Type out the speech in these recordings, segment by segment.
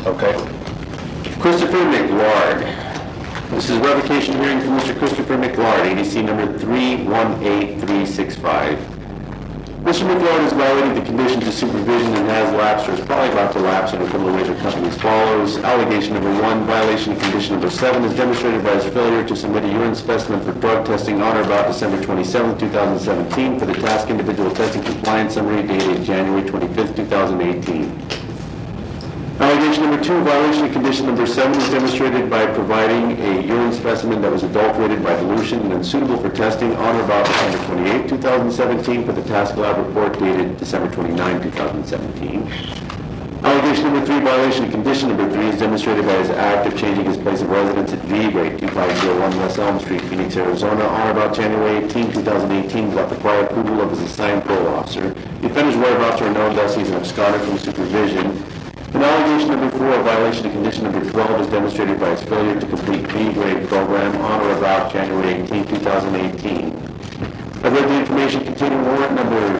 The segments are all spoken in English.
Okay. Christopher McLard. This is revocation hearing for Mr. Christopher McLard, ADC number 318365. Mr. McLard has violated the conditions of supervision and has lapsed or is probably about to lapse under criminal wager company as follows. Allegation number 1, violation of condition number 7 is demonstrated by his failure to submit a urine specimen for drug testing on or about December 27, 2017 for the task individual testing compliance summary dated January 25, 2018. Allegation number 2, violation of condition number 7 is demonstrated by providing a urine specimen that was adulterated by dilution and unsuitable for testing on or about December 28, 2017 for the task lab report dated December 29, 2017. Allegation number 3, violation of condition number 3 is demonstrated by his act of changing his place of residence at V, grade 2501 West Elm Street, Phoenix, Arizona on or about January 18, 2018 without the prior approval of his assigned parole officer. The offender's whereabouts are known, thus he is an absconder from supervision. And allegation number 4, violation of condition number 12 is demonstrated by his failure to complete B-grade program on or about January 18, 2018. I've read the information containing warrant number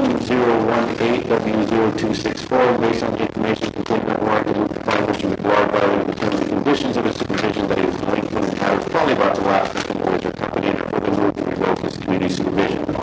2018W0264, based on the information contained in the warrant, I move to find Mr. McLard violating the terms and conditions of his supervision that he is delinquent and has probably about to lapse from the Voyager Company, and I further move to revoke his community supervision.